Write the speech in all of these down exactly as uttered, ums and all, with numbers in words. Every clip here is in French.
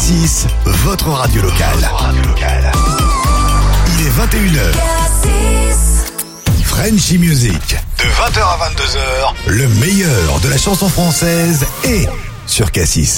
Cassis, votre radio locale. Votre radio locale. Il est vingt et une heures. Frenchy Music. De vingt heures à vingt-deux heures, le meilleur de la chanson française est sur Cassis.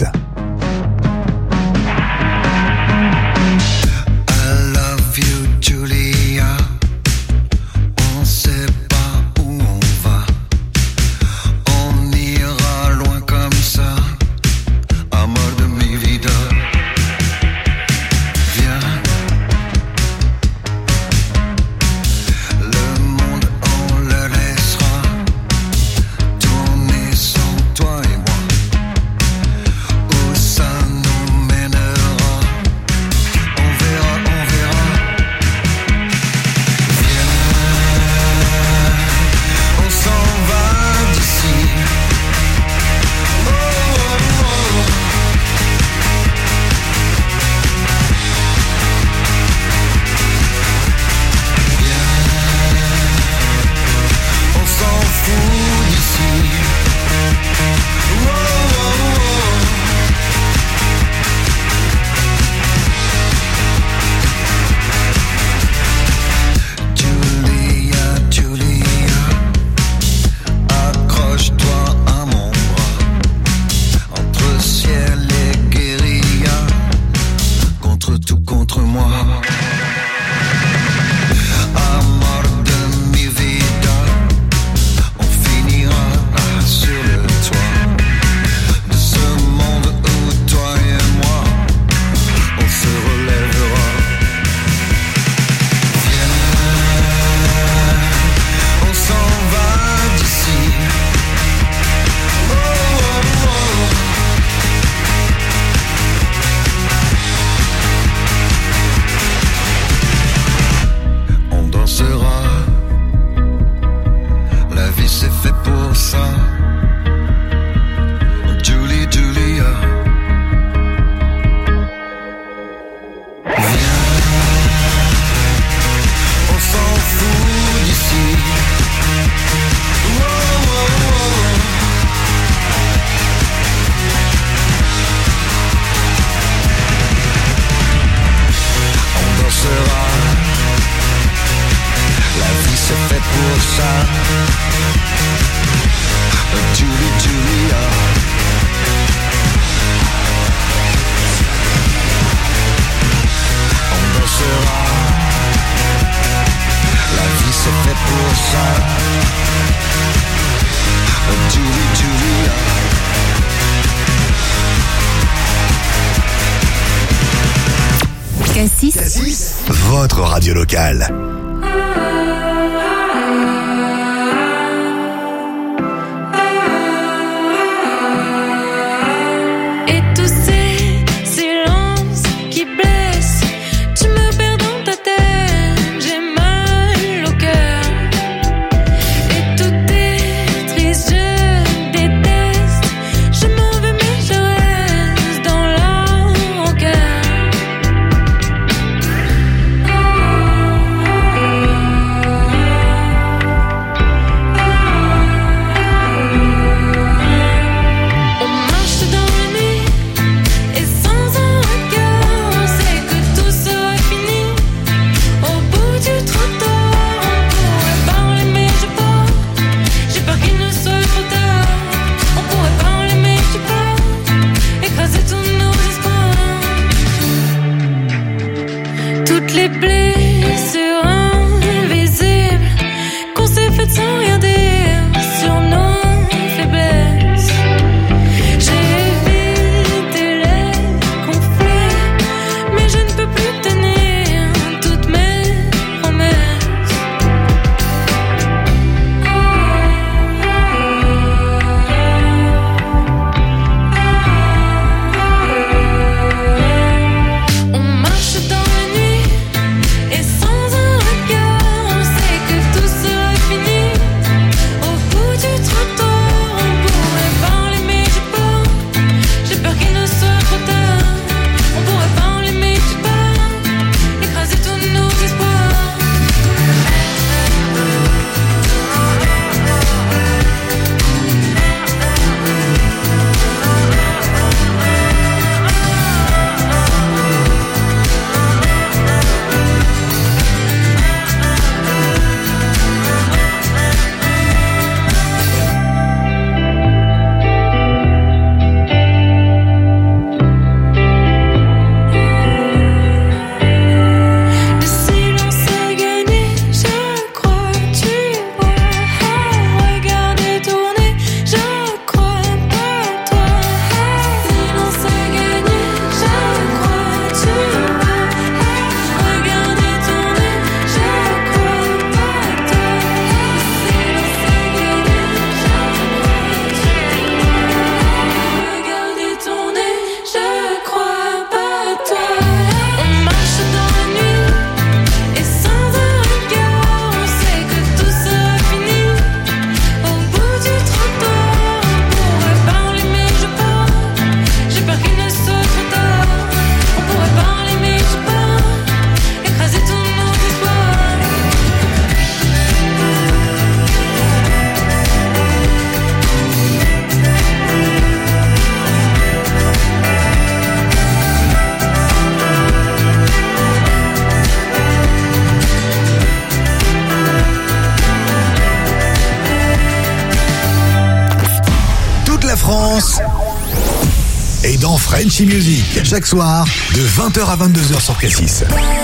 Cassis, votre radio locale. Et tous ces silences qui blessent, tu me perds dans ta tête, j'ai mal au cœur. Et tout est triste, je déteste, je m'en vais mais je reste dans la rancœur. France et dans Frenchy Music. Chaque soir, de vingt heures à vingt-deux heures sur Cassis.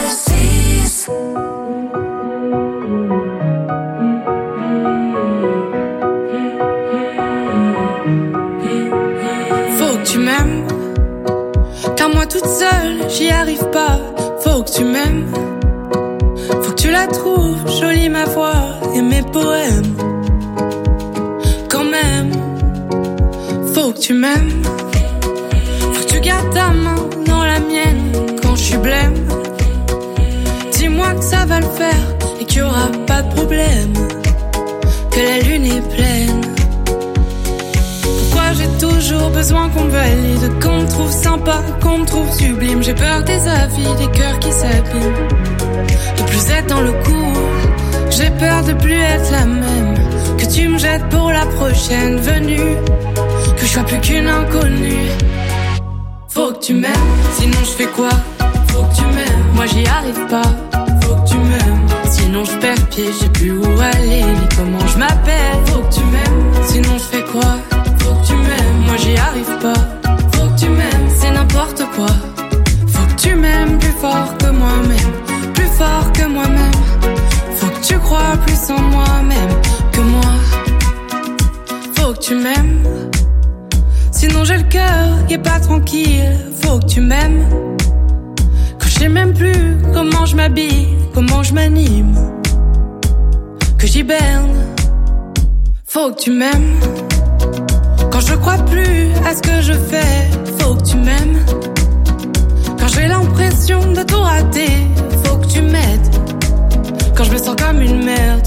Faut que tu m'aimes, car moi toute seule, j'y arrive pas. Faut que tu m'aimes, faut que tu la trouves jolie ma voix et mes poèmes. Quand même, faut que tu m'aimes, faut que tu gardes ta main dans la mienne quand je suis blême. Dis-moi que ça va le faire et qu'il y aura pas de problème, que la lune est pleine. Pourquoi j'ai toujours besoin qu'on me valide, qu'on me trouve sympa, qu'on me trouve sublime. J'ai peur des avis, des cœurs qui s'abîment, de plus être dans le coup. J'ai peur de plus être la même, que tu me jettes pour la prochaine venue, que je sois plus qu'une inconnue. Faut que tu m'aimes, sinon je fais quoi? Faut que tu m'aimes, moi j'y arrive pas. Faut que tu m'aimes, sinon je perds pied, je sais plus où aller ni comment je m'appelle. Faut que tu m'aimes, sinon je fais quoi? Faut que tu m'aimes, moi j'y arrive pas. Faut que tu m'aimes, c'est n'importe quoi. Faut que tu m'aimes plus fort que moi-même, plus fort que moi-même. Faut que tu crois plus en moi-même que moi. Faut que tu m'aimes, sinon j'ai le cœur qui est pas tranquille. Faut que tu m'aimes, quand je sais même plus comment je m'habille, comment je m'anime, que j'hiberne. Faut que tu m'aimes, quand je crois plus à ce que je fais. Faut que tu m'aimes, quand j'ai l'impression de tout rater. Faut que tu m'aides, quand je me sens comme une merde.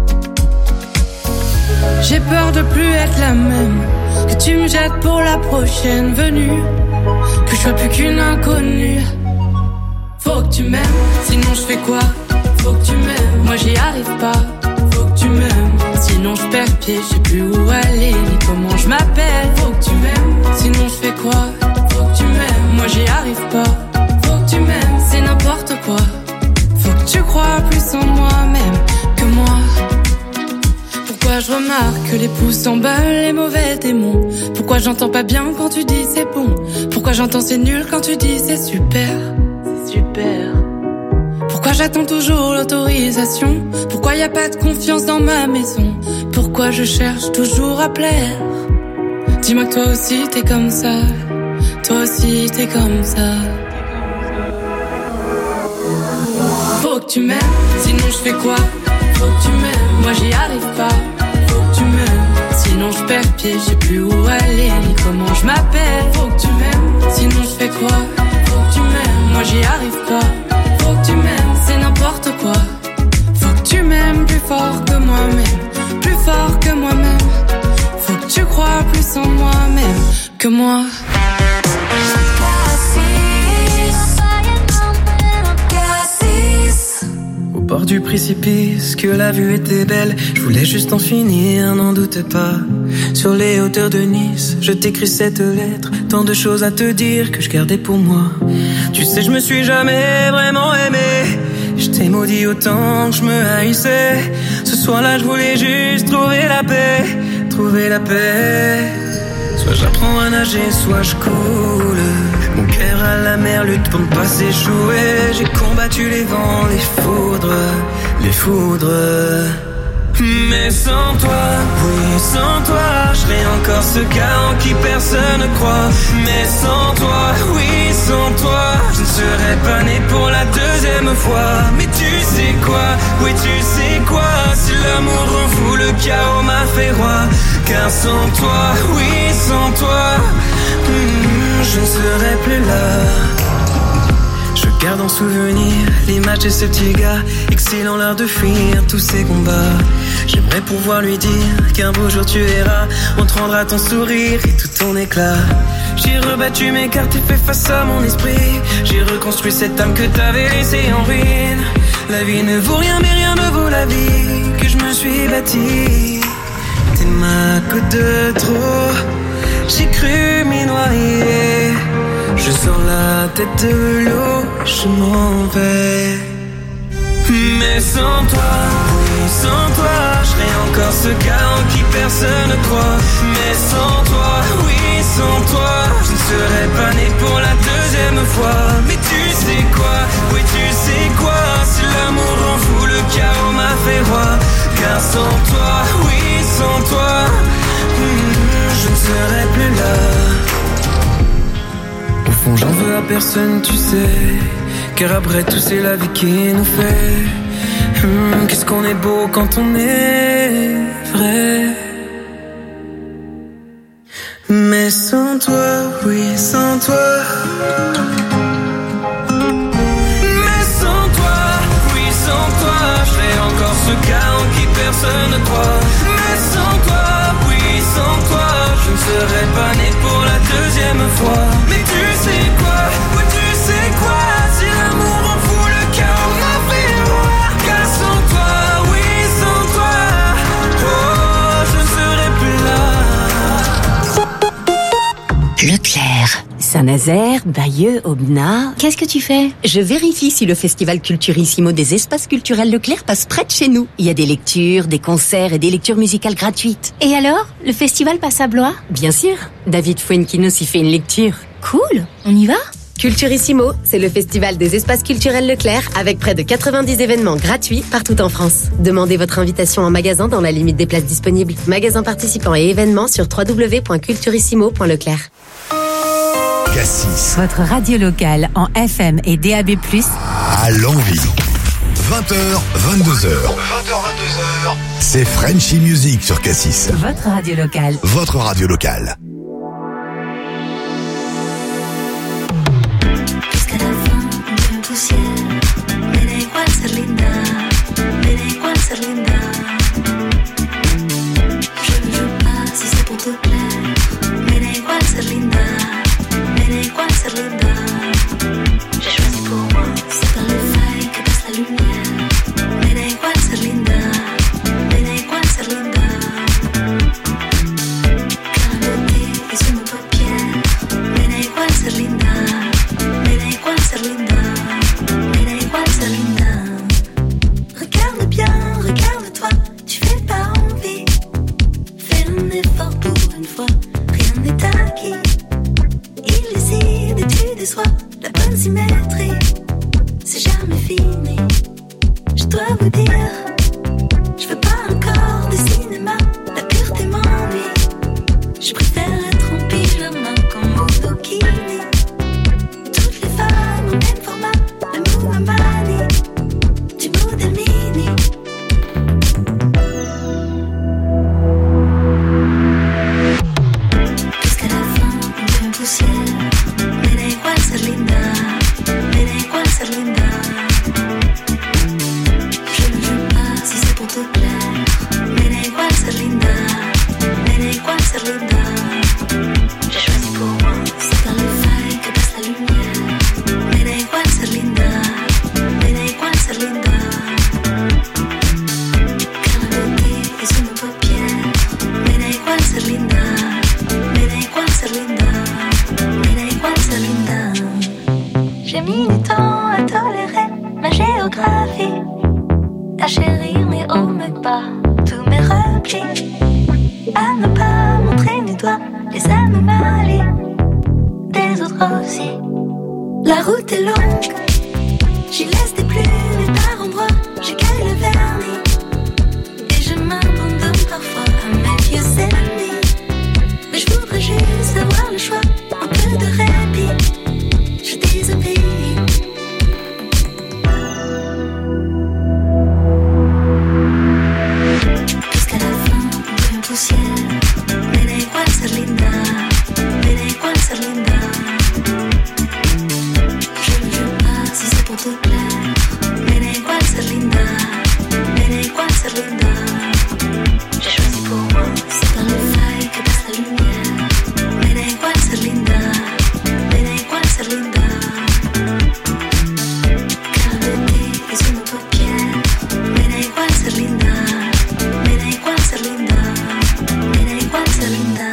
J'ai peur de plus être la même, que tu me jettes pour la prochaine venue, que je sois plus qu'une inconnue. Faut que tu m'aimes, sinon je fais quoi? Faut que tu m'aimes, moi j'y arrive pas. Faut que tu m'aimes, sinon je perds pied, je sais plus où aller ni comment je m'appelle. Faut que tu m'aimes, sinon je fais quoi? Faut que tu m'aimes, moi j'y arrive pas. Faut que tu m'aimes, c'est n'importe quoi. Faut que tu crois plus en moi-même que moi. Pourquoi je remarque que les pouces s'emballent, les mauvais démons? Pourquoi j'entends pas bien quand tu dis c'est bon? Pourquoi j'entends c'est nul quand tu dis c'est super? C'est super. Pourquoi j'attends toujours l'autorisation? Pourquoi y a pas de confiance dans ma maison? Pourquoi je cherche toujours à plaire? Dis-moi que toi aussi t'es comme ça, toi aussi t'es comme ça. Faut que tu m'aimes, sinon je fais quoi? Faut que tu m'aimes, moi j'y arrive pas. Faut que tu m'aimes, sinon je perds pied, je sais plus où aller ni comment je m'appelle. Faut que tu m'aimes, sinon je fais quoi? Faut que tu m'aimes, moi j'y arrive pas. Faut que tu m'aimes, c'est n'importe quoi. Faut que tu m'aimes plus fort que moi-même, plus fort que moi-même. Faut que tu crois plus en moi-même que moi. Au bord du précipice, que la vue était belle, je voulais juste en finir, n'en doute pas. Sur les hauteurs de Nice, je t'écris cette lettre, tant de choses à te dire que je gardais pour moi. Tu sais, je me suis jamais vraiment aimé, je t'ai maudit autant que je me haïssais. Ce soir-là, je voulais juste trouver la paix, trouver la paix. Soit j'apprends à nager, soit je coule. Mon cœur à la mer lutte pour ne pas s'échouer. J'ai combattu les vents, les foudres, les foudres. Mais sans toi, oui sans toi, je serais encore ce gars en qui personne ne croit. Mais sans toi, oui sans toi, je ne serais pas né pour la deuxième fois. Mais tu sais quoi, oui tu sais quoi, si l'amour rend fou, le chaos m'a fait roi. Car sans toi, oui sans toi, hmm, je ne serais plus là. Je garde en souvenir l'image de ce petit gars, excilant l'art de fuir tous ses combats. J'aimerais pouvoir lui dire qu'un beau jour tu verras, on te rendra ton sourire et tout ton éclat. J'ai rebattu mes cartes et fait face à mon esprit. J'ai reconstruit cette âme que t'avais laissée en ruine. La vie ne vaut rien mais rien ne vaut la vie que je me suis bâtie. T'es ma goutte de trop, j'ai cru m'y noyer. Je sors la tête de l'eau, je m'en vais. Mais sans toi, oui sans toi, je serais encore ce gars en qui personne ne croit. Mais sans toi, fond, j'en veux à personne, tu sais. Car après tout, c'est la vie qui nous fait. Hum, qu'est-ce qu'on est beau quand on est vrai. Mais sans toi, oui, sans toi. Mais sans toi, oui, sans toi. Je fais encore ce cas en qui personne ne croit. Mais sans toi, oui, sans toi. Je ne serais pas né pour la deuxième fois. Mais tu sais quoi, oui, tu sais quoi. Si l'amour en fout le cœur, ma vie noire. Car sans toi, oui, sans toi. Oh, je ne serais plus là. Leclerc, Saint-Nazaire, Bayeux, Aubenas. Qu'est-ce que tu fais? Je vérifie si le festival Culturissimo des espaces culturels Leclerc passe près de chez nous. Il y a des lectures, des concerts et des lectures musicales gratuites. Et alors? Le festival passe à Blois? Bien sûr, David Fuenquinos y fait une lecture. Cool, on y va? Culturissimo, c'est le festival des espaces culturels Leclerc avec près de quatre-vingt-dix événements gratuits partout en France. Demandez votre invitation en magasin dans la limite des places disponibles. Magasins participants et événements sur w w w point culturissimo point leclerc. Cassis. Votre radio locale en F M et D A B plus, à l'envie. vingt heures, vingt-deux heures. vingt heures, vingt-deux heures. C'est Frenchy Music sur Cassis. votre radio locale. Votre radio locale. Jusqu'à la fin de poussière. Me da igual ser linda. Me da igual ser linda. Je ne joue pas si c'est pour te plaire. Me da igual ser linda. Me da igual ser linda. J'ai choisi pour moi. C'est par les failles que passe la lumière. Me da igual ser linda. Me da igual ser linda. Car la beauté est sous nos paupières. Me da igual ser linda. Me da igual ser linda. Me da igual ser linda. Regarde bien, regarde-toi. Tu fais pas envie. Fais un effort pour une fois. Rien n'est acquis. Illisible et tu déçois. La bonne symétrie, c'est jamais fini. Je dois vous dire, je veux pas encore de cinéma. La pureté m'ennuie. Je préfère être en pyjama qu'en monokini. Toutes les femmes au même format, le Muhammadi, du modèle mini. Jusqu'à la fin de poussière. Me da igual ser linda. Me da igual ser linda. Je ne joue pas si c'est pour te plaire. Me da igual ser linda. Me da igual ser linda. J'ai choisi pour moi. C'est par les failles que passe la lumière. Me da igual ser linda. Me da igual ser linda. Car la beauté est sous nos paupières. Me da igual ser linda. Me da igual ser linda. Me da igual ser linda. J'ai mis du temps à tolérer ma géographie, à chérir mes hauts, mes bas, tous mes replis, à ne pas montrer du doigt les anomalies des autres aussi. La route est longue, j'y laisse des plumes et par endroits j'écaille le vernis. Et je m'abandonne parfois à mes vieux ennemis. Mais je voudrais juste avoir le choix, un peu de répit. Je désobéis. Jusqu'à la fin de poussière. Me da igual ser linda. Me da igual ser linda. Je ne joue pas si c'est pour te plaire. Me da igual ser linda. Me da igual ser linda. J'ai choisi pour moi. C'est par les failles que passe la lumière. Me da igual ser linda. Me da igual ser linda. Car la beauté est sous nos paupières. Me da igual ser linda. Me da igual ser linda. Me da igual ser linda.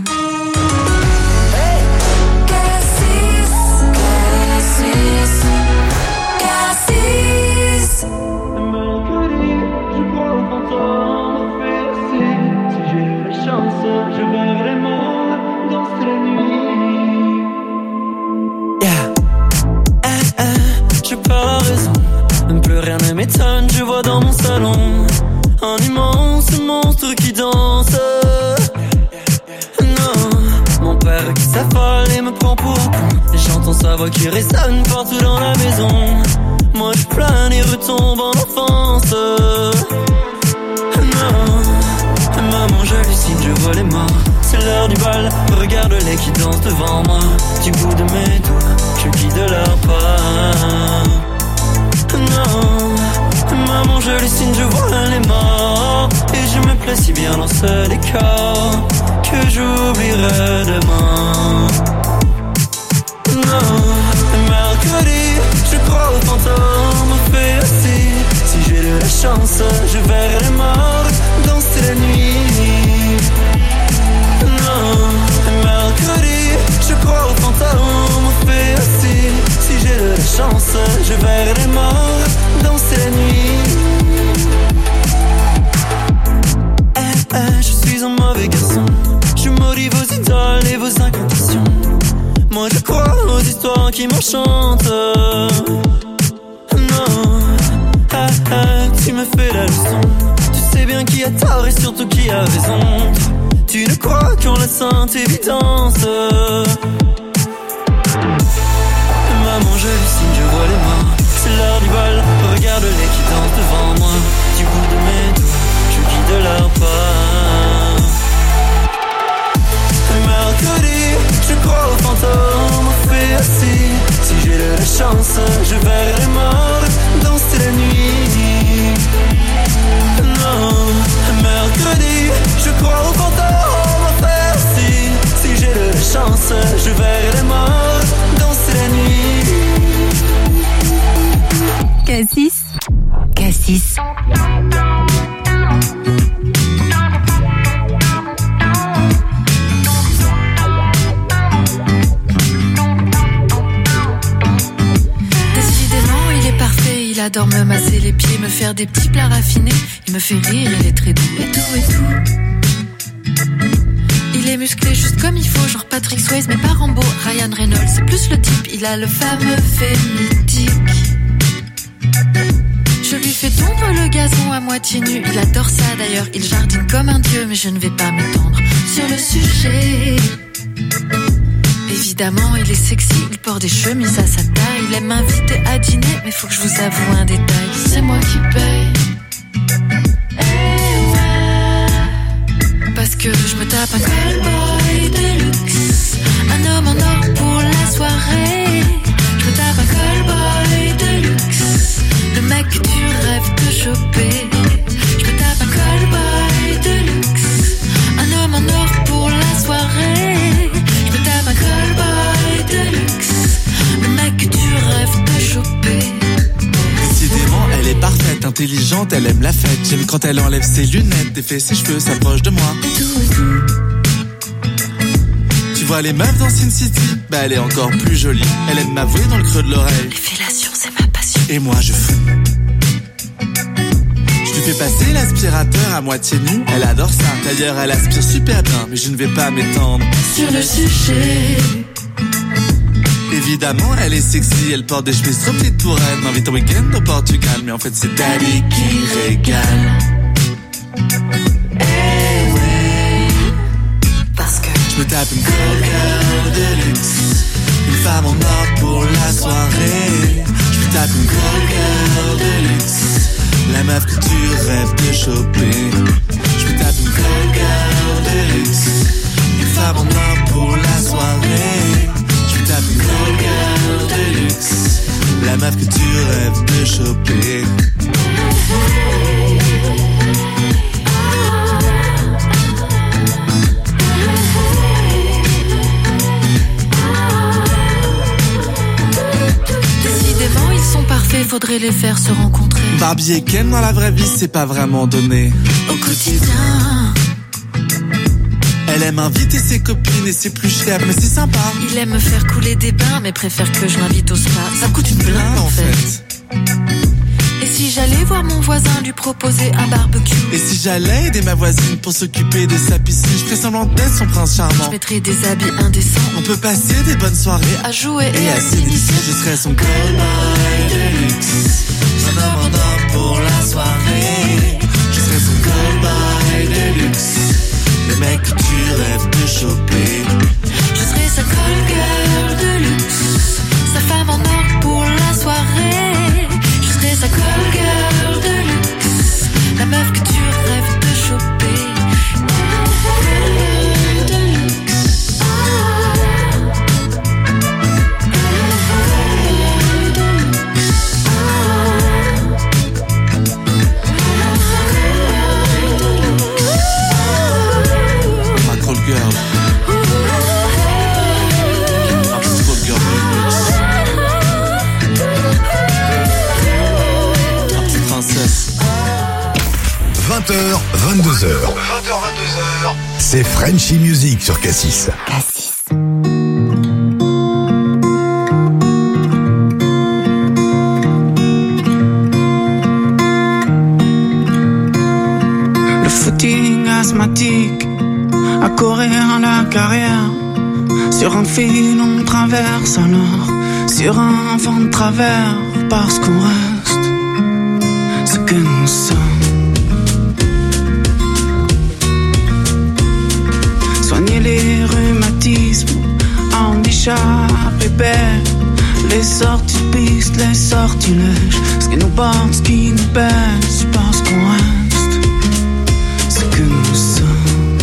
Cassis, Cassis, Cassis. Je crois en t'entendre faire si Si j'ai eu la chance, je veux vraiment danser la nuit. Yeah. Eh, eh, j'ai pas raison. Plus rien ne m'étonne, je vois dans mon salon un immense monstre qui danse. Non, mon père qui s'affole et me prend pour un con. Et j'entends sa voix qui résonne partout dans la maison. Moi je plane et retombe en enfance. Non, maman j'hallucine, je vois les morts. C'est l'heure du bal, regarde-les qui dansent devant moi. Du bout de mes doigts, je guide leur pas. Non, maman j'hallucine, je vois les morts. Et je me plais si bien dans ce décor que j'oublierai demain. Non, mercredi, je crois aux fantômes, au fait aussi. Si j'ai de la chance, je verrai les morts danser la nuit. Non, mercredi, je crois aux fantômes, au fait aussi. Si j'ai de la chance, je verrai les morts danser la nuit. Eh, eh, je suis un mauvais garçon. Je maudis vos idoles et vos incantations. Moi je crois aux histoires qui m'enchantent. Non, ah, ah, tu me fais la leçon. Tu sais bien qui a tort et surtout qui a raison. Tu ne crois qu'en la sainte évidence. Maman j'hallucine, je vois les morts. C'est l'heure du bal, regarde-les qui dansent devant moi. Du bout de mes doigts, je guide leur pas. Mercredi, je crois aux fantômes, au fait assis. Si j'ai de la chance, je verrai les morts danser la nuit. Non, mercredi, je crois aux fantômes, au fait assis. Si j'ai de la chance, je verrai les morts danser la nuit. Cassis, Cassis. Il adore me masser les pieds, me faire des petits plats raffinés. Il me fait rire, il est très doux et tout et tout. Il est musclé juste comme il faut, genre Patrick Swayze mais pas Rambo. Ryan Reynolds, c'est plus le type, il a le fameux fait mythique. Je lui fais tondre le gazon à moitié nu, il adore ça d'ailleurs. Il jardine comme un dieu mais je ne vais pas m'étendre sur le sujet. Évidemment, il est sexy, il porte des chemises à sa taille. Il aime m'inviter à dîner, mais faut que je vous avoue un détail. C'est moi qui paye. Eh ouais. Parce que je me tape un callboy de luxe, un homme en or pour la soirée. Je me tape un callboy de luxe, le mec que tu rêves de choper. Je me tape un callboy de luxe, un homme en or pour la soirée. Je me tape un callboy de luxe, le mec que tu rêves de choper. Décidément, elle est parfaite, intelligente, elle aime la fête. J'aime quand elle enlève ses lunettes, défait ses cheveux, s'approche de moi. Et tout, et tout. Tu vois les meufs dans Sin City, bah elle est encore plus jolie. Elle aime m'avouer dans le creux de l'oreille. Les fellations, c'est ma passion. Et moi je fous. Je lui fais passer l'aspirateur à moitié nu, elle adore ça. D'ailleurs elle aspire super bien, mais je ne vais pas m'étendre sur le sujet. Évidemment elle est sexy, elle porte des chemises trop petites pour elle. M'invite en week-end au Portugal, mais en fait c'est Daddy qui régale. Eh ouais. Parce que je me tape une call girl de luxe, une femme en or pour la soirée. Je me tape une call girl de luxe, la meuf que tu rêves de choper. Je me tape une call girl de luxe, une femme en or pour la soirée. Je me tape une call girl de luxe, la meuf que tu rêves de choper. décidément ils sont parfaits, faudrait les faire se rencontrer. Barbie et Ken dans la vraie vie, c'est pas vraiment donné au quotidien. Elle aime inviter ses copines et c'est plus cher, mais c'est sympa. Il aime me faire couler des bains, mais préfère que je l'invite au spa. Ça coûte une blinde en fait. Et si j'allais voir mon voisin lui proposer un barbecue? Et si j'allais aider ma voisine pour s'occuper de sa piscine? Je ferais semblant d'être son prince charmant. Je mettrais des habits indécents. On peut passer des bonnes soirées à jouer et, et à, à s'initier. Je serais son callboy de luxe, son homme en or pour la soirée. Je serais son callboy de luxe, le mec que tu rêves de choper. Je serais sa call girl vingt heures, vingt-deux heures. vingt heures, vingt-deux heures. C'est Frenchy Music sur Cassis. Cassis. Le footing asthmatique, à courir la carrière. Sur un fil on traverse alors, sur un vent de travers, parce qu'on reste ce que nous sommes. Soigner les rhumatismes, en échappe épais. Les sorties de piste, les sortilèges, ce qui nous porte, ce qui nous baisse, parce qu'on reste ce que nous sommes.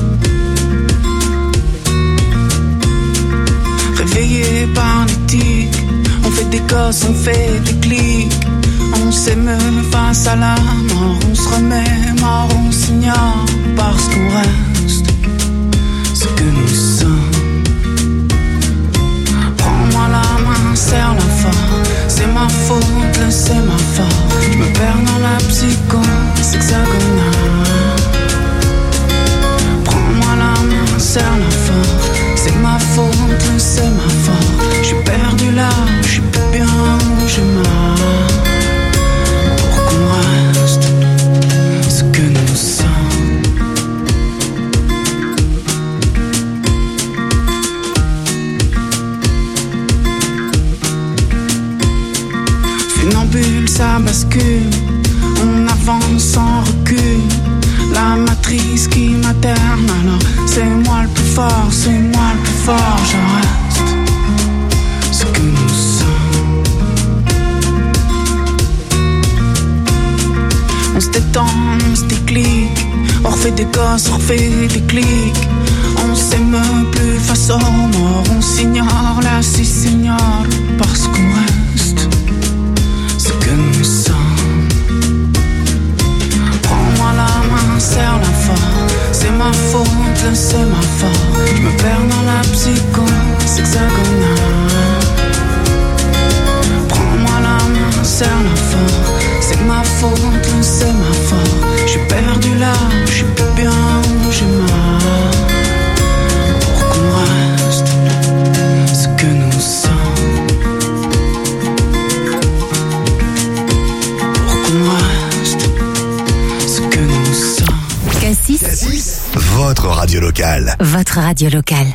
Réveillés par l'éthique, on fait des gosses, on fait des clics. On s'émeut face à la mort, on se remet mort, on s'ignore, parce qu'on reste ce que nous sommes. Prends-moi la main, serre-la fort. C'est ma faute, c'est ma faute. Je me perds dans la psychose hexagonale. Prends-moi la main, serre-la fort. C'est ma faute, c'est ma faute. Je suis perdu là, je suis plus bien où je m'arrête. Pour qu'on reste ce que nous sommes. Funambule, ça bascule, on avance sans recul. La matrice qui materne, alors c'est moi le plus fort, c'est moi le plus fort. Je reste ce que nous sommes. On se détend, on se déclic, on refait des gosses, on refait des clics. On s'émeut plus face aux morts, on s'ignore, là si s'ignore, parce qu'on reste ce que nous sommes. Prends-moi la main, serre-la fort. C'est ma faute, c'est ma faute. Je me perds dans la psychose hexagonale. Prends-moi la main, serre-la fort. C'est ma faute, c'est ma faute. Je suis perdu là, je suis plus bien où je m'arrête. Pour qu'on reste ce que nous sommes. Pour qu'on reste ce que nous sommes. Cassis. Cassis, votre radio locale. Votre radio locale.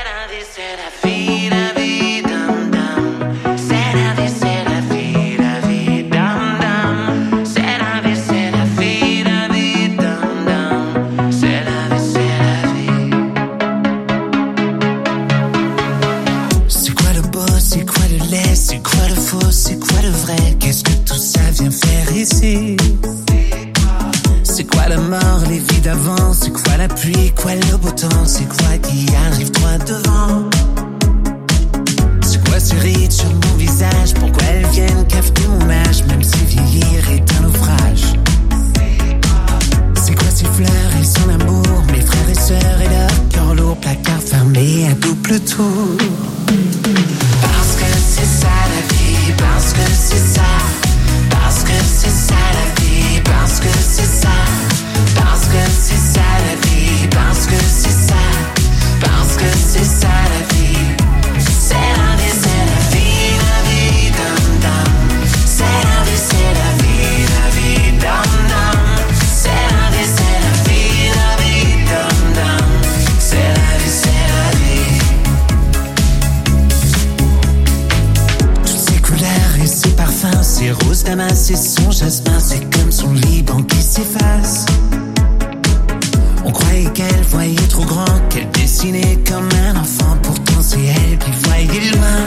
C'est quoi le beau, c'est quoi le laid, c'est quoi le faux, c'est quoi le vrai? Qu'est-ce que tout ça vient faire ici? C'est quoi la mort, les vies d'avant? C'est quoi la pluie, quoi le beau temps? C'est quoi qui arrive droit devant? C'est quoi ces rides sur mon visage? Pourquoi elles viennent cafeter mon âge? Même si vieillir est un naufrage. C'est quoi ces fleurs et son amour? Mes frères et sœurs et leur cœur lourd, placard fermé à double tour. Parce que c'est ça la vie, parce que c'est ça. Parce que c'est ça la vie, parce que c'est ça. Parce que c'est ça la vie, parce que c'est ça. Parce que c'est ça la vie. C'est la vie, c'est la vie, la vie, dum dum. C'est la vie, c'est la vie, la vie, dum dum. C'est la vie, c'est la vie, la vie, dum dum. C'est la vie, c'est la vie. Toutes ces couleurs et ces parfums, ces roses damas et son jasmin, c'est comme son Liban qui s'efface. On croyait qu'elle voyait trop grand, qu'elle dessinait comme un enfant. Pourtant c'est elle qui voyait loin.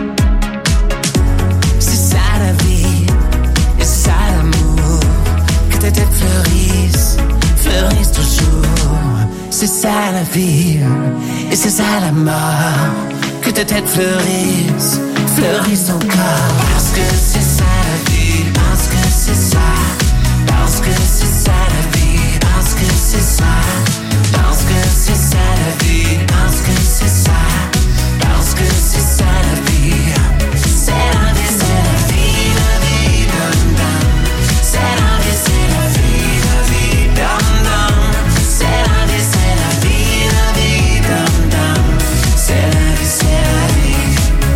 C'est ça la vie, et c'est ça l'amour. Que tes têtes fleurissent, fleurissent toujours. C'est ça la vie, et c'est ça la mort. Que tes têtes fleurissent, fleurissent encore. Parce que c'est ça la vie, parce que c'est ça. Parce que c'est ça la vie, parce que c'est ça. Parce que c'est ça la vie, parce que c'est ça, parce que c'est ça la vie. C'est la vie, c'est la vie, la vie, dum dum. C'est la vie, c'est la vie, la vie, dum dum. C'est la vie, c'est la vie, la vie, dum dum. C'est la vie, c'est la vie.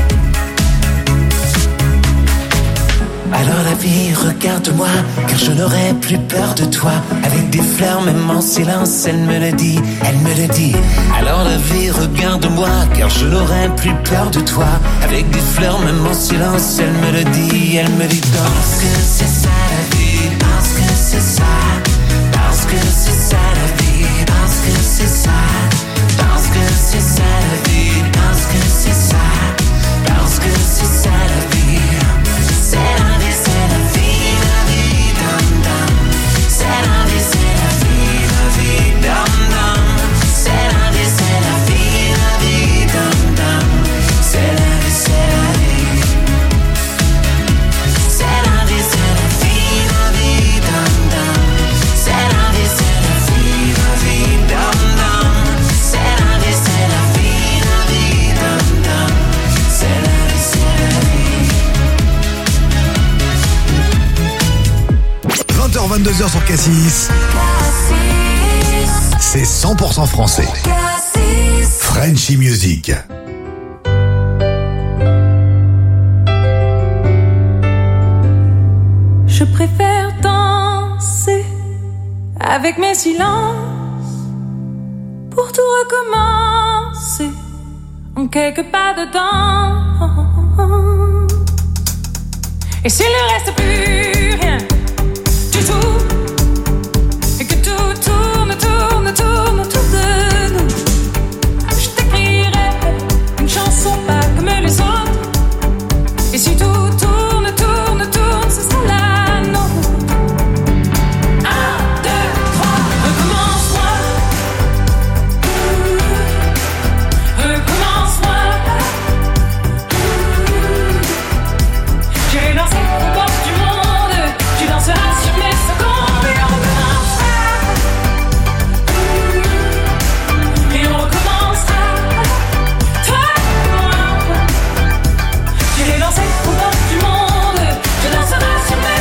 Alors la vie, regarde-moi, car je n'aurai plus peur de toi. Avec des fleurs, même en silence, elle me le dit, elle me le dit. Alors la vie, regarde-moi, car je n'aurai plus peur de toi. Avec des fleurs, même en silence, elle me le dit, elle me dit. Parce que c'est ça la vie, parce que c'est ça, parce que c'est ça la vie, parce que c'est ça, parce que c'est ça la vie, parce que c'est ça, parce que c'est ça la vie. C'est la vie, c'est la vie, la vie, dum dum. C'est la vie, c'est la vie, la vie, dum dum. C'est la vie, c'est la vie, la vie, dum dum. C'est la vie, c'est la vie. C'est la vie, c'est la vie, la vie, dum dum. C'est la vie, c'est la vie, la vie, dum dum. C'est la vie, c'est la vie, la vie, dum dum. C'est la vie, c'est la vie. vingt heures vingt-deux heures sur Cassis. C'est cent pour cent français. Frenchy Music. Je préfère danser avec mes silences pour tout recommencer en quelques pas dedans. Et s'il ne reste plus rien du tout, et que tout tourne, tourne, tourne autour de nous, je t'écrirai une chanson pas comme les autres. Et si tout tourne, tourne, tourne, ce sera la nôtre. Un, deux, trois, recommence-moi. Recommence-moi. J'irai danser aux portes du monde. Tu danseras sur mes secondes et on recommencera. Et on recommencera. Toi et moi. J'irai danser aux portes du monde. Tu danseras sur mes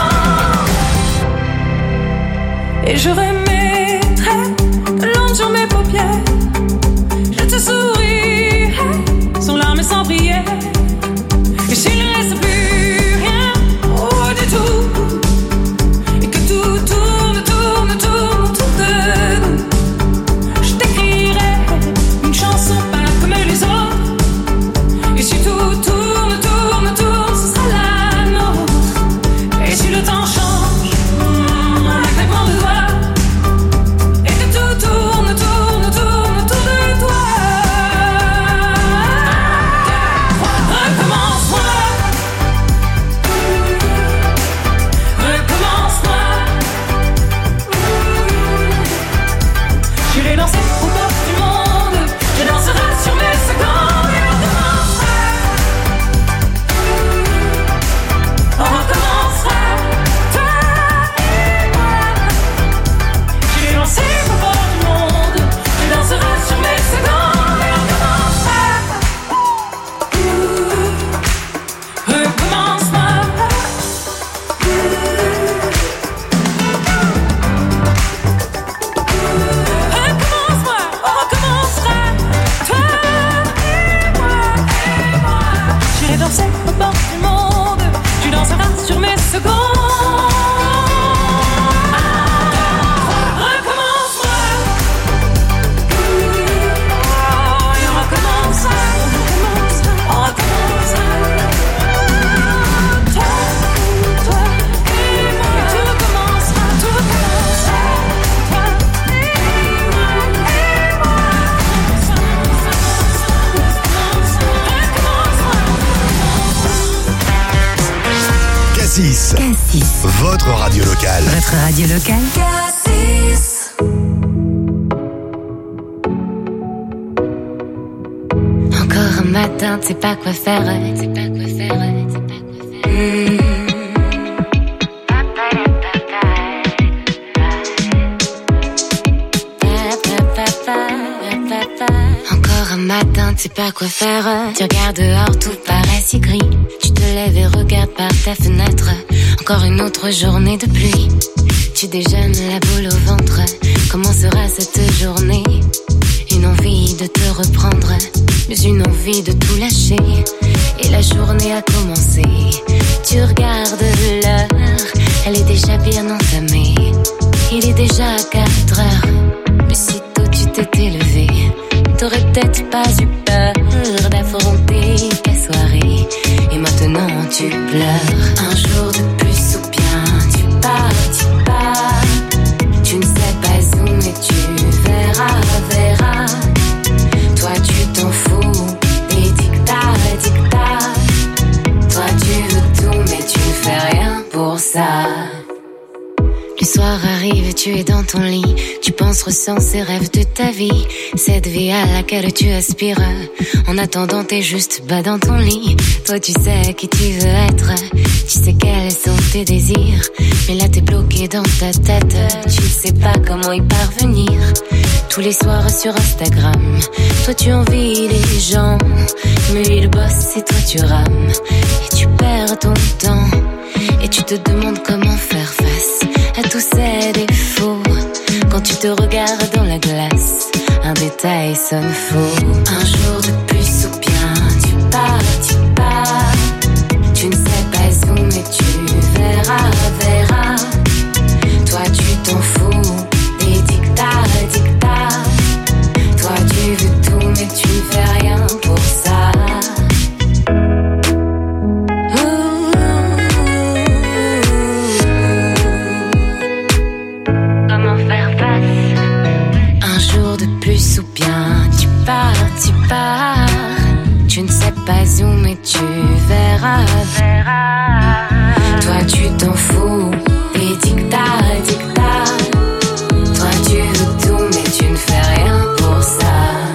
secondes. Et je remettrai de l'ombre sur mes paupières. Je te sourirai sans larmes et sans prière. Et s'il ne reste plus rien, oh du tout, et que tout tourne, tourne, tourne autour de nous, je t'écrirai une chanson pas comme les autres. Et si tout tourne, tourne, tourne, ce sera la nôtre. Et si le temps change, mm, un claquement de doigts, et que tout tourne, tourne, tourne autour de toi. Recommence-moi. Recommence-moi. J'irai danser aux portes du monde. Je danserai sur mes secondes et on recommencera. On recommencera. Toi et moi. J'irai danser aux portes du monde. Je danserai sur mes secondes et on recommencera. Recommence-moi. Recommence-moi, on recommencera. Toi et moi, et moi. J'irai danser aux portes du monde. Tu danseras sur mes secondes. Recommence-moi. Oh, et on recommencera. On recommencera. Toi, toi et moi. Et tout recommencera, tout recommencera. Toi et moi, et moi. Cassis. Cassis. Votre radio locale. Votre radio locale. Cassis. Encore un matin, tu sais pas quoi faire, tu sais pas quoi faire, tu sais pas quoi faire. Mmh. un matin, tu sais pas quoi faire. Tu regardes dehors, tout paraît si gris. Tu te lèves et regardes par ta fenêtre. Encore une autre journée de pluie. Tu déjeunes la boule au ventre. Comment sera cette journée? Une envie de te reprendre, mais une envie de tout lâcher. Et la journée a commencé. Tu regardes l'heure, elle est déjà bien entamée. Il est déjà quatre heures, mais si tôt tu t'étais levé, t'aurais peut-être pas eu peur d'affronter ta soirée. Et maintenant tu pleures. Un jour de plus ou bien tu pars, tu pars. Tu ne sais pas où mais tu verras, verras. Toi tu t'en fous des dictats, dictats. Toi tu veux tout mais tu ne fais rien pour ça. Le soir arrive et tu es dans ton lit. Tu penses, ressens ces rêves de ta vie. Cette vie à laquelle tu aspires. En attendant t'es juste bas dans ton lit. Toi tu sais qui tu veux être. Tu sais quels sont tes désirs. Mais là t'es bloqué dans ta tête. Tu ne sais pas comment y parvenir. Tous les soirs sur Instagram, toi tu envies les gens. Mais ils bossent et toi tu rames. Et tu perds ton temps. Et tu te demandes comment faire face à tous ces défauts. Quand tu te regardes dans la glace, un détail sonne faux. Un jour de plus ou bien tu pars, tu pars. Tu ne sais pas où mais tu verras, verras. Toi tu t'en fous des dictats, dictats. Toi tu veux tout mais tu ne fais rien pour ça. Ou bien tu pars, tu pars. Tu ne sais pas où mais tu verras, verras. Toi tu t'en fous des dictats, dictats. Toi tu veux tout mais tu ne fais rien pour ça.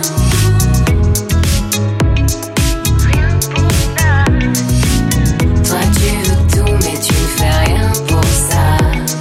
Rien pour ça. Toi tu veux tout mais tu ne fais rien pour ça.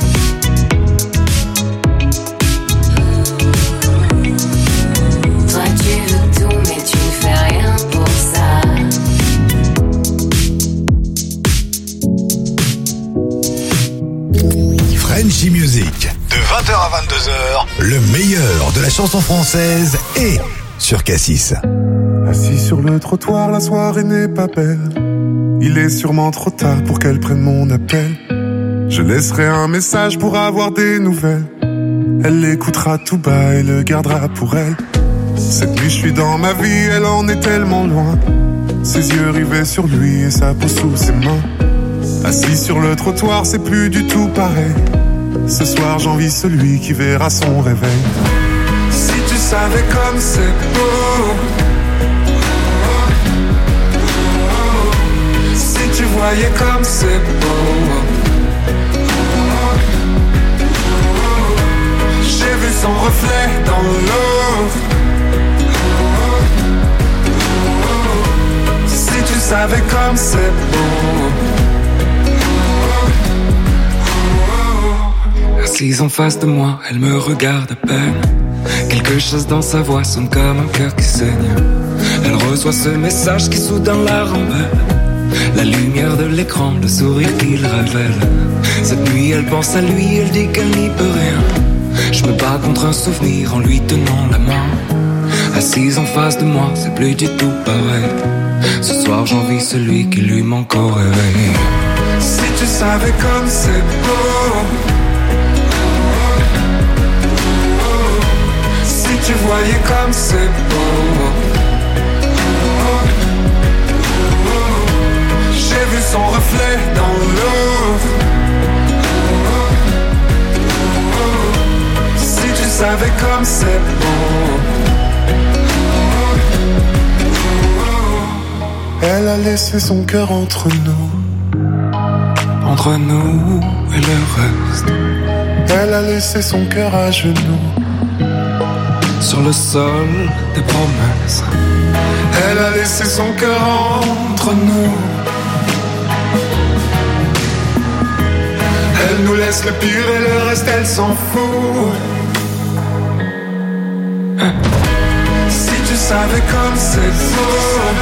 Frenchy Music, de vingt heures à vingt-deux heures, le meilleur de la chanson française est sur Cassis. Assis sur le trottoir, la soirée n'est pas belle. Il est sûrement trop tard pour qu'elle prenne mon appel. Je laisserai un message pour avoir des nouvelles. Elle l'écoutera tout bas et le gardera pour elle. Cette nuit je suis dans ma vie, elle en est tellement loin. Ses yeux rivés sur lui et sa peau sous ses mains. Assis sur le trottoir, c'est plus du tout pareil. Ce soir j'envie celui qui verra son réveil. Si tu savais comme c'est beau, si tu voyais comme c'est beau. J'ai vu son reflet dans l'eau. Si tu savais comme c'est beau. Assise en face de moi, elle me regarde à peine. Quelque chose dans sa voix sonne comme un cœur qui saigne. Elle reçoit ce message qui soudain la rend belle. La lumière de l'écran, le sourire qu'il révèle. Cette nuit elle pense à lui, elle dit qu'elle n'y peut rien. Je me bats contre un souvenir en lui tenant la main. Assise en face de moi, c'est plus du tout pareil. Ce soir j'envie celui qui lui manque au réveil. Si tu savais comme c'est beau. Si tu voyais comme c'est beau. J'ai vu son reflet dans l'eau. Si tu savais comme c'est beau. Elle a laissé son cœur entre nous. Entre nous et le reste. Elle a laissé son cœur à genoux. Sur le sol des promesses. Elle a laissé son cœur entre nous. Elle nous laisse le pire et le reste elle s'en fout. Si tu savais comme c'est beau,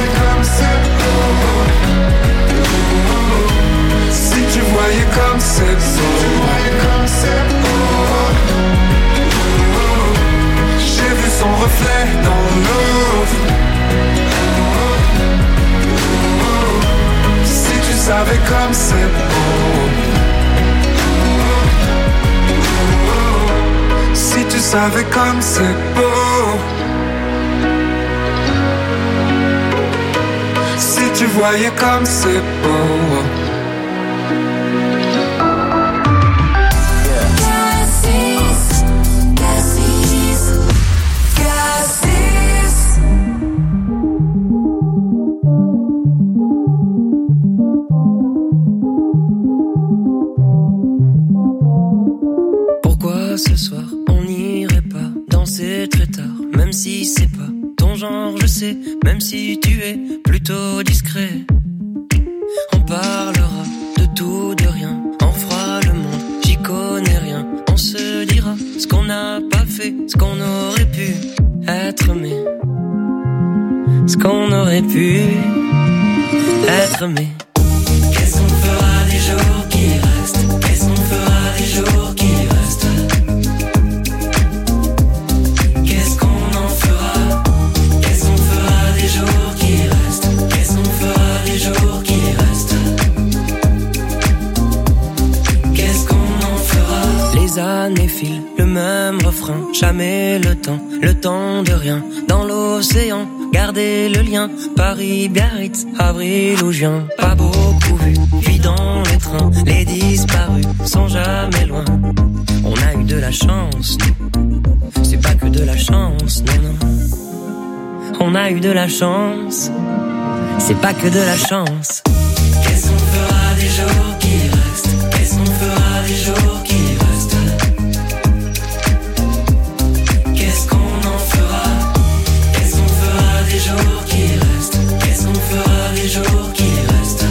si tu voyais comme c'est beau, j'ai vu son reflet dans l'eau. Si tu savais comme c'est beau, si tu savais comme c'est beau, si tu voyais comme c'est beau. Ce soir, on n'irait pas danser très tard, même si c'est pas ton genre, je sais, même si tu es plutôt discret. On parlera de tout, de rien, on fera le monde, j'y connais rien. On se dira ce qu'on n'a pas fait, ce qu'on aurait pu être, mais ce qu'on aurait pu être, mais qu'est-ce qu'on fera des jours qui restent? Qu'est-ce qu'on fera des jours qui restent? Les années filent, le même refrain, jamais le temps, le temps de rien. Dans l'océan, gardez le lien, Paris, Biarritz, avril ou juin. Pas beaucoup vu, vie dans les trains, les disparus sont jamais loin. On a eu de la chance, nous. C'est pas que de la chance, non, non. On a eu de la chance, c'est pas que de la chance. Qu'est-ce qu'on fera des jours qui restent? Qu'est-ce qu'on fera des jours qui restent? Qu'est-ce qu'on en fera? Qu'est-ce qu'on fera des jours qui restent? Qu'est-ce qu'on fera des jours qui restent?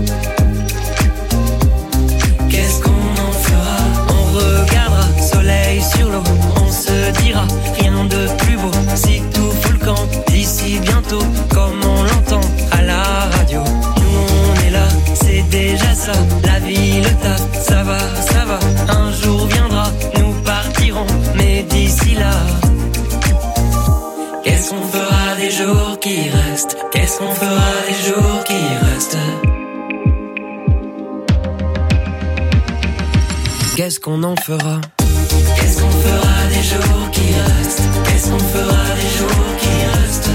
Qu'est-ce qu'on en fera? On regardera soleil sur l'eau, on se dira rien de plus beau. Si tout fout le camp d'ici bientôt, comme on l'entend à la radio. Nous on est là, c'est déjà ça. La vie, le taf, ça va, ça va. Un jour viendra, nous partirons, mais d'ici là, qu'est-ce qu'on fera des jours qui restent? Qu'est-ce qu'on fera des jours qui restent? Qu'est-ce qu'on en fera? Qu'est-ce qu'on fera des jours qui restent? Qu'est-ce qu'on fera des jours qui restent?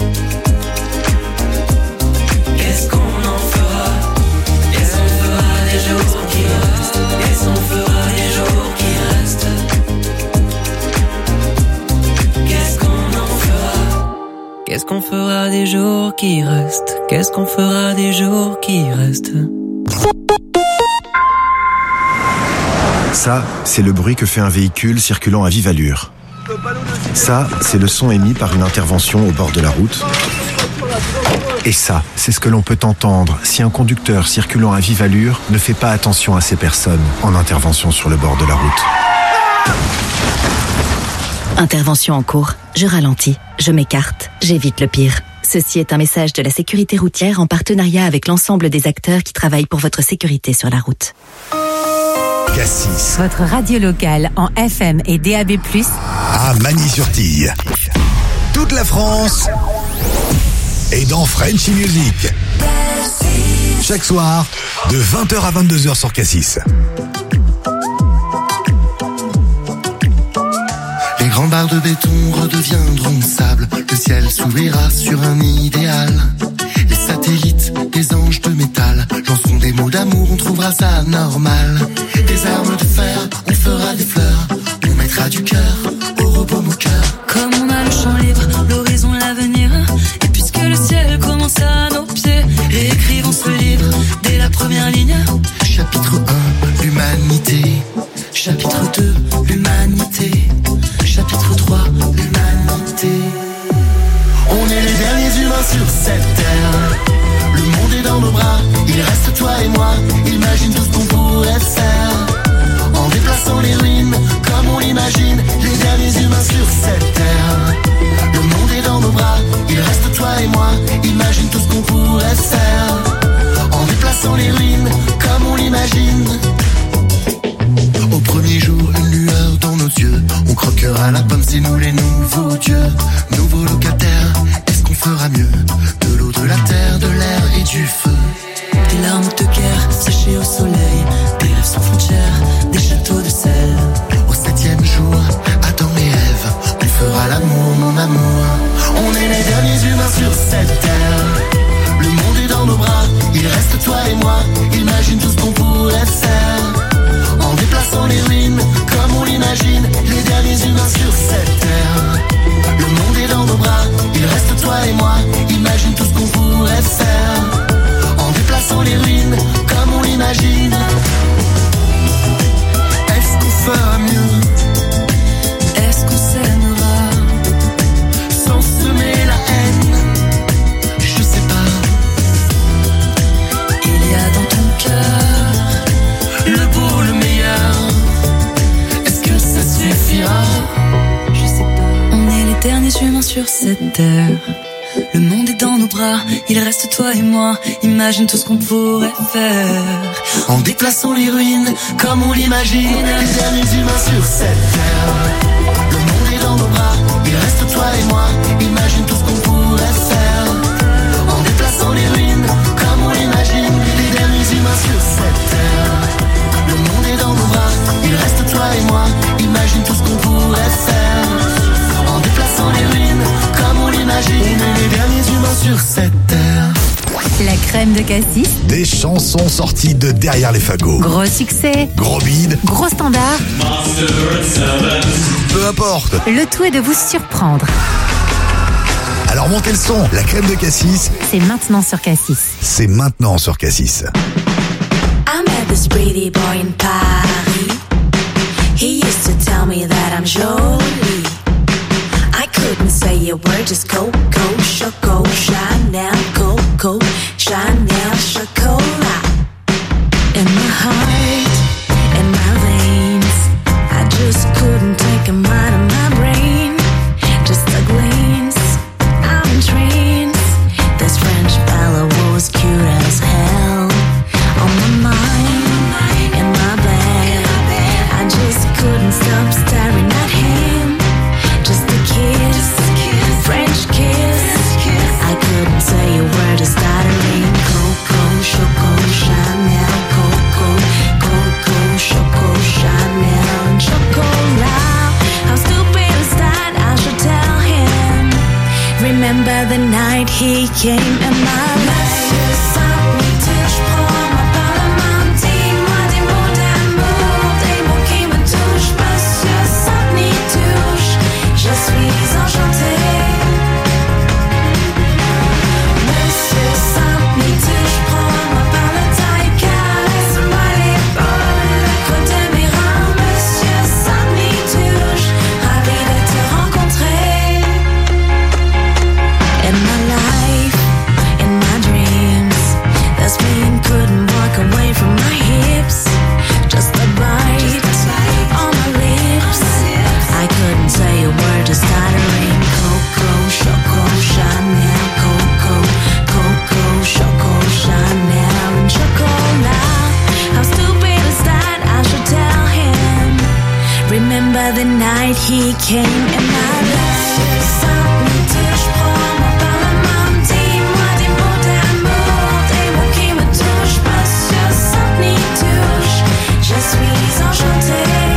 Qu'est-ce qu'on en fera? Qu'est-ce qu'on fera des jours qui restent? Qu'est-ce qu'on fera des jours qui restent? Qu'est-ce qu'on en fera? Qu'est-ce qu'on fera des jours qui restent? Qu'est-ce qu'on fera des jours qui restent? Ça, c'est le bruit que fait un véhicule circulant à vive allure. Ça, c'est le son émis par une intervention au bord de la route. Et ça, c'est ce que l'on peut entendre si un conducteur circulant à vive allure ne fait pas attention à ces personnes en intervention sur le bord de la route. Intervention en cours. Je ralentis, je m'écarte, j'évite le pire. Ceci est un message de la sécurité routière en partenariat avec l'ensemble des acteurs qui travaillent pour votre sécurité sur la route. Cassis. Votre radio locale en F M et D A B plus, à Magny-sur-Tille. Toute la France est dans Frenchy Music. Chaque soir, de vingt heures à vingt-deux heures sur Cassis. Les grandes barres de béton redeviendront sable. Le ciel s'ouvrira sur un idéal. Les satellites, des anges de métal, lanceront des mots d'amour, on trouvera ça normal. Des armes de fer, on fera des fleurs, on mettra du cœur au robot moqueur. Comme on a le champ libre, l'horizon, l'avenir, et puisque le ciel commence à nos pieds, réécrivons ce livre dès la première ligne. Chapitre un, l'humanité. Chapitre deux, l'humanité. Chapitre trois, l'humanité. On est les derniers humains sur cette terre. Le monde est dans nos bras, il reste toi et moi. Imagine tout ce qu'on pourrait faire en déplaçant les ruines comme on l'imagine. Les derniers humains sur cette terre. Le monde est dans nos bras, ira mieux. De l'eau, de la terre, de l'air et du feu. Des larmes de guerre séchées au soleil, des rêves sans frontières, des châteaux de sel. Au septième jour, Adam et Ève, on fera l'amour, mon amour. On est les derniers humains sur cette terre. Le monde est dans nos bras, il reste toi et moi. Imagine tout ce qu'on pourrait faire. En déplaçant les ruines, comme on l'imagine, les derniers humains sur cette terre. Le monde est dans nos bras, il reste toi et moi. Imagine tout ce qu'on pourrait faire. En déplaçant les ruines, comme on l'imagine. Est-ce qu'on fera mieux? Est-ce qu'on s'aimera sans semer la haine? Je sais pas. Il y a dans ton cœur le beau, le meilleur. Est-ce que ça suffira? Je sais pas. On est les derniers humains sur cette terre. Le monde est dans nos bras, il reste toi et moi. Imagine tout ce qu'on pourrait faire. En déplaçant les ruines, comme on l'imagine. Les derniers humains sur cette terre. Le monde est dans nos bras, il reste toi et moi. Imagine tout ce qu'on pourrait faire. En déplaçant les ruines, comme on l'imagine. Les derniers humains sur cette terre. Le monde est dans nos bras, il reste toi et moi. Imagine tout ce qu'on pourrait faire. En déplaçant les ruines, comme on l'imagine. On est les derniers humains sur cette terre. La crème de Cassis. Des chansons sorties de derrière les fagots. Gros succès. Gros bide. Gros standard. Peu importe. Le tout est de vous surprendre. Alors montez le son. La crème de Cassis. C'est maintenant sur Cassis. C'est maintenant sur Cassis. I met this pretty boy in Paris. He used to tell me that I'm jolie. I couldn't say a word, just Coco, Choco, Chanel, Coco, Chanel, Chocolat. In my heart, in my veins, I just couldn't take him out of my brain. Just a glance, I'm in trance. This French fella was cute as hell. On my mind, in my bed, I just couldn't stop staring at him. Just a kiss, French kiss. I couldn't say a word, just stuttering. Coco, Choco, Chanel, Coco, Coco, Choco, Chanel, and Chocolat. How stupid is that? I should tell him. Remember the night he came in my life. Je suis enchantée. Monsieur Saint-Nitouche, prends-moi par la taille, caresse-moi l'épaule, le creux de mes reins. Monsieur Saint-Nitouche, ravi de te rencontrer. In my life, in my dreams, this pain couldn't walk away from my hips. Just a bite on my lips. I couldn't say a word, just stuttering. Coco, Choco, Chanel, Coco, Coco, Choco, Chanel, and Chocolat. How stupid is that? I should tell him. Remember the night he came in my life. Saint-Nitouche, prends-moi par la main, dis-moi des mots d'amour, des mots qui me touchent. Monsieur Saint-Nitouche, je suis enchantée.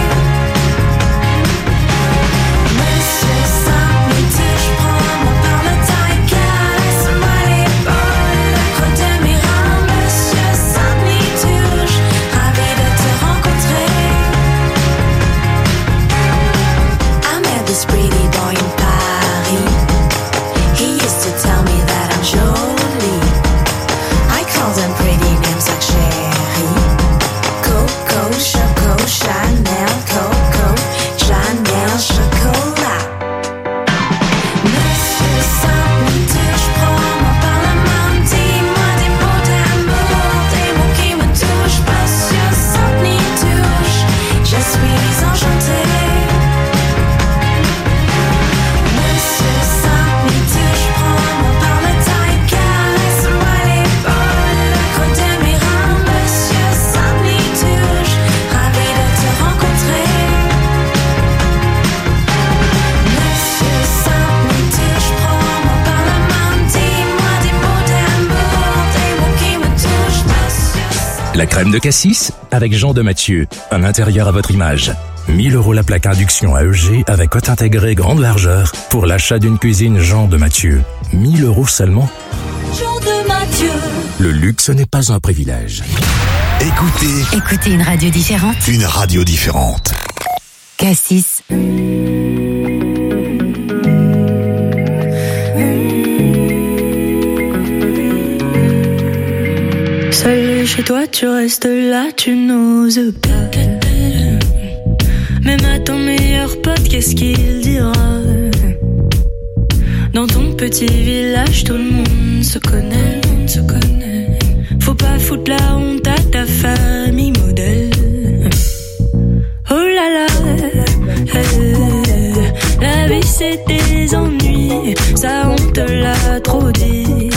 Monsieur Saint-Nitouche, prends-moi par la taille, caresse-moi l'épaule, le creux de mes reins. Monsieur Saint-Nitouche, ravi de te rencontrer. I met this pretty boy in Paris. La crème de Cassis avec Jean de Mathieu. Un intérieur à votre image. mille euros la plaque induction à E G avec hôte intégré grande largeur pour l'achat d'une cuisine Jean de Mathieu. mille euros seulement. Jean de Mathieu. Le luxe n'est pas un privilège. Écoutez. Écoutez une radio différente. Une radio différente. Cassis. Seul chez toi, tu restes là, tu n'oses pas. Même à ton meilleur pote, qu'est-ce qu'il dira? Dans ton petit village, tout le monde se connaît, le monde se connaît. Faut pas foutre la honte à ta famille modèle. Oh là là, euh, la vie c'est des ennuis, ça on te l'a trop dit.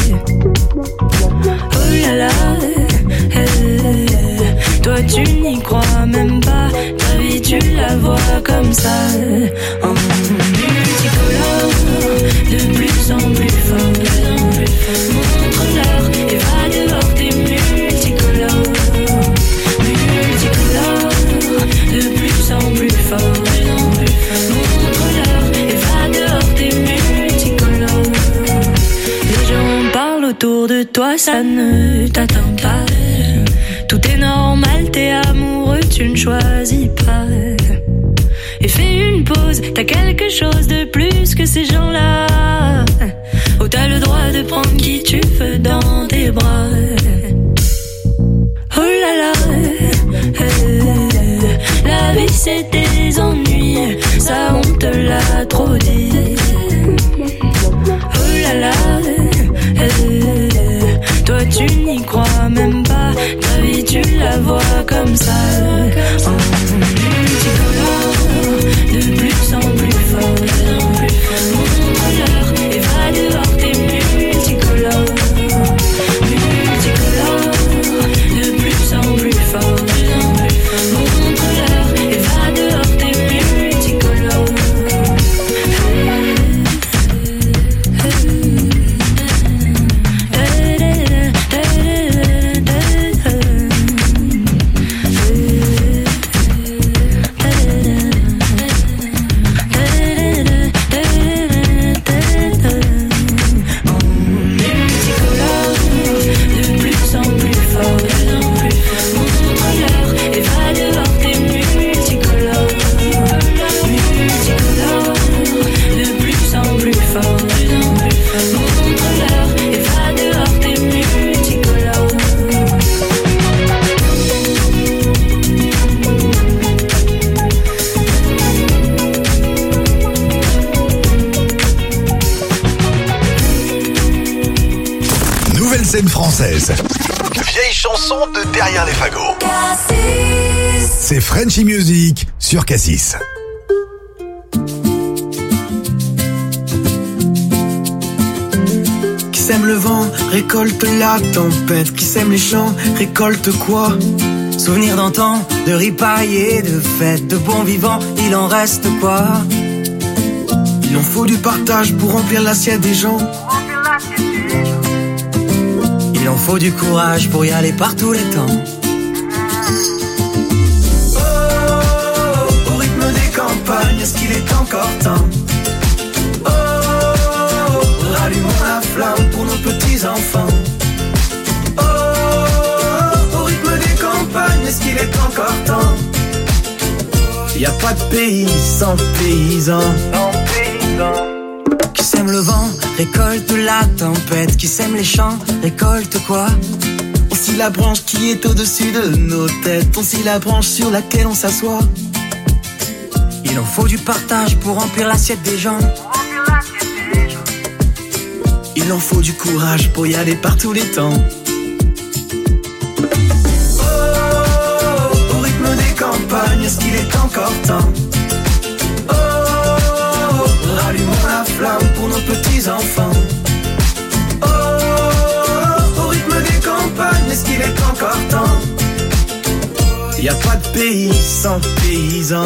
Oh là là, euh, toi tu n'y crois même pas, ta vie tu la vois comme ça. En multicolore, de plus en plus fort, montre-leur et va dehors tes multicolores. Multicolore, de plus en plus fort, montre-leur et va dehors tes multicolores. Les gens parlent autour de toi, ça ne t'atteint pas. Tout est normal, t'es amoureux, tu ne choisis pas. Et fais une pause, t'as quelque chose de plus que ces gens-là. Oh, t'as le droit de prendre qui tu veux dans tes bras. Oh là là, euh, la vie c'est des ennuis, ça on te l'a trop dit. Oh là là, euh, toi tu n'y crois même pas, ta vie tu la vois comme ça. En multicolore, de plus en plus fort, montre-leur et va dehors tes multicolores. Multicolore, de plus en plus fort, montre-leur et va dehors tes multicolores. Scène française. Vieille chanson de derrière les fagots. Cassis. C'est Frenchy Music sur Cassis. Qui sème le vent, récolte la tempête. Qui sème les champs, récolte quoi? Souvenir d'antan, de ripailles et de fêtes. De bons vivants, il en reste quoi? Il en faut du partage pour remplir l'assiette des gens. Il en faut du courage pour y aller par tous les temps. Oh, au rythme des campagnes, est-ce qu'il est encore temps? Oh, rallumons la flamme pour nos petits-enfants. Oh, au rythme des campagnes, est-ce qu'il est encore temps? Y a pas de pays sans paysans. Sans paysans. Qui sème le vent, récolte la tempête. Qui sème les champs, récolte quoi? On scie la branche qui est au-dessus de nos têtes. On scie la branche sur laquelle on s'assoit. Il en faut du partage pour remplir l'assiette des gens. Il en faut du courage pour y aller par tous les temps. Oh, au rythme des campagnes, est-ce qu'il est encore temps? Rallumons la flamme pour nos petits-enfants. Oh, au rythme des campagnes, est-ce qu'il est encore temps? Y a pas de pays sans paysans.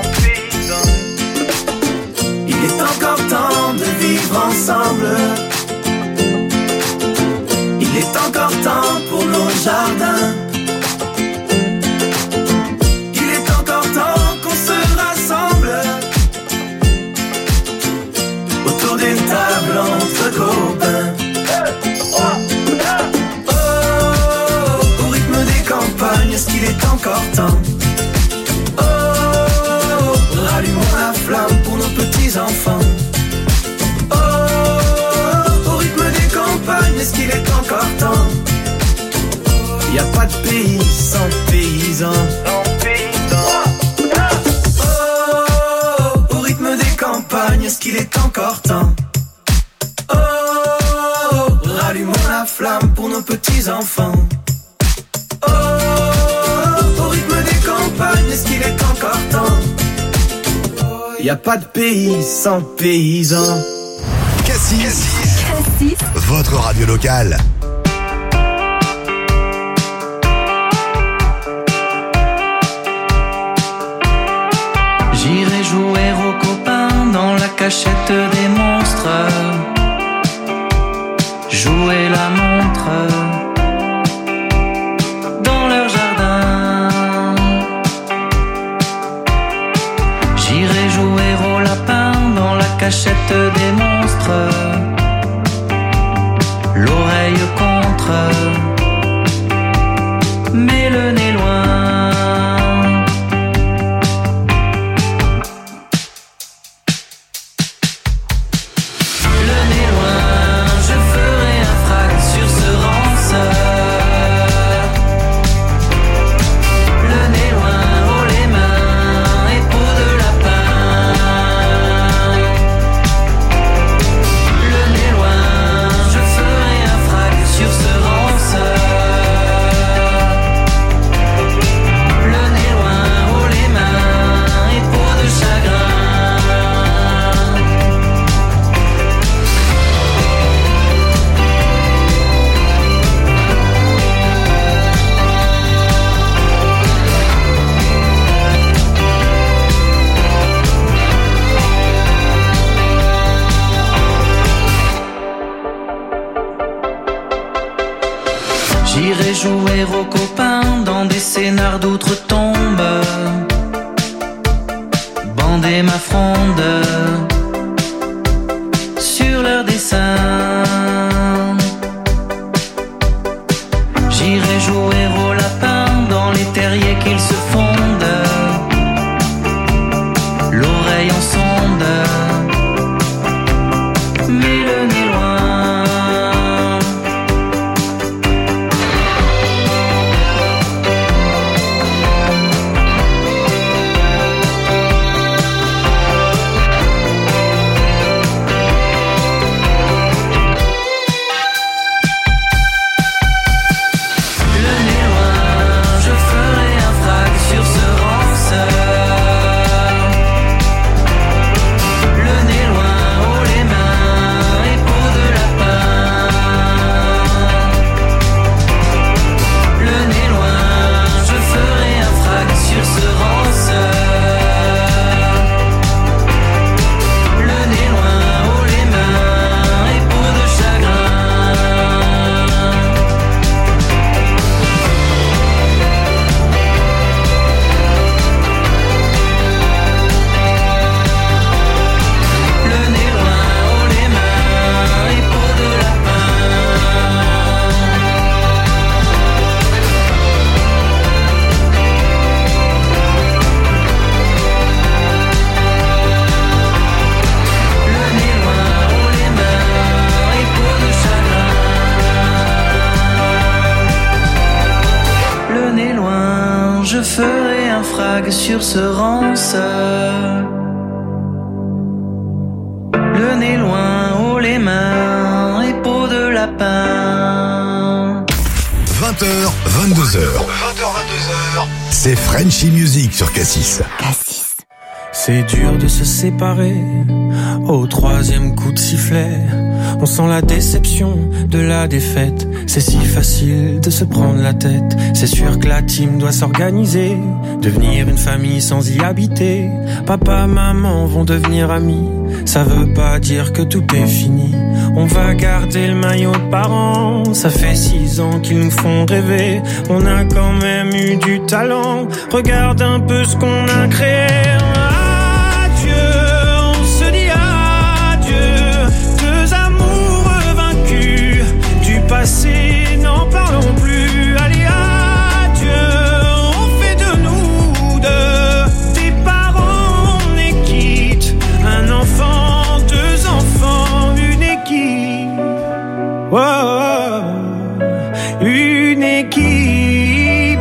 Il est encore temps de vivre ensemble. Il est encore temps pour nos jardins est-ce qu'il est encore temps? Y a pas de pays sans paysans. Oh, au rythme des campagnes, est-ce qu'il est encore temps? Oh, rallumons la flamme pour nos petits-enfants. Oh, au rythme des campagnes, est-ce qu'il est encore temps? Y a pas de pays sans paysans. Cassis, Cassis. Votre radio locale. J'irai jouer aux copains dans la cachette des monstres, jouer la montre dans leur jardin. J'irai jouer au lapin dans la cachette des monstres, l'oreille contre, mais le nez loin. J'irai jouer aux copains dans des scénars d'outre-tombe, bander ma fronde sur leur dessin. J'irai jouer au lapin dans les terriers qu'ils se fondent, l'oreille en sonde, mais le nez loin. Je ferai un frag sur ce rance. Le nez loin, haut les mains et peau de lapin. vingt heures, vingt-deux heures. vingt heures, vingt-deux heures. C'est Frenchy Music sur Cassis. Cassis. C'est dur de se séparer au troisième coup de sifflet. On sent la déception de la défaite. C'est si facile de se prendre la tête. C'est sûr que la team doit s'organiser, devenir une famille sans y habiter. Papa, maman vont devenir amis. Ça veut pas dire que tout est fini. On va garder le maillot de parents. Ça fait six ans qu'ils nous font rêver. On a quand même eu du talent. Regarde un peu ce qu'on a créé. Passé, n'en parlons plus. Allez, adieu, on fait de nous deux des parents, on est quitte. Un enfant, deux enfants, une équipe. Oh, oh, oh. oh, une équipe.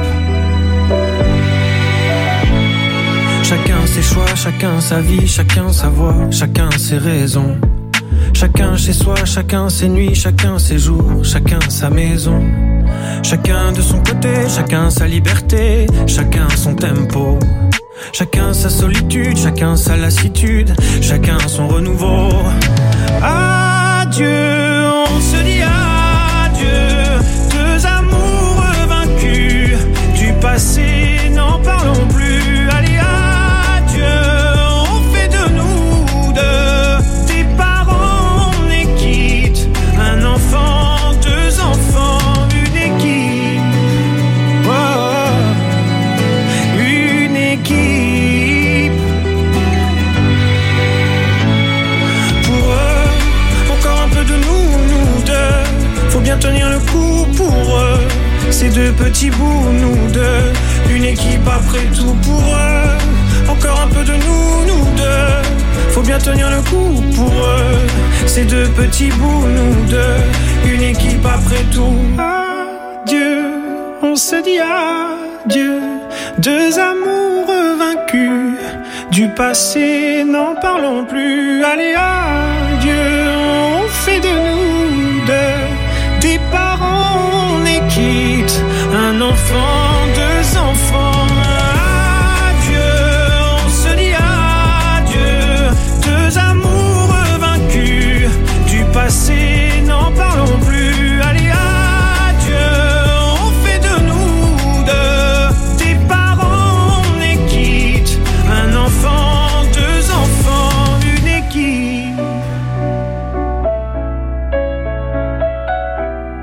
Chacun ses choix, chacun sa vie, chacun sa voix, chacun ses raisons. Chacun chez soi, chacun ses nuits, chacun ses jours, chacun sa maison. Chacun de son côté, chacun sa liberté, chacun son tempo. Chacun sa solitude, chacun sa lassitude, chacun son renouveau. Adieu, on se dit adieu, deux amours vaincus, du passé n'en parlons plus. Allez, adieu, on fait de nous deux des parents, on est quitte, un enfant, deux enfants, une équipe. Oh, une équipe. Pour eux, encore un peu de nous, nous deux. Faut bien tenir le coup pour eux. Ces deux petits bouts, nous deux. Une équipe après tout pour eux. Encore un peu de nous, nous deux. Faut bien tenir le coup pour eux. Ces deux petits bouts, nous deux. Une équipe après tout. Adieu, on se dit adieu. Deux amours vaincus. Du passé, n'en parlons plus. Allez, adieu, on fait de nous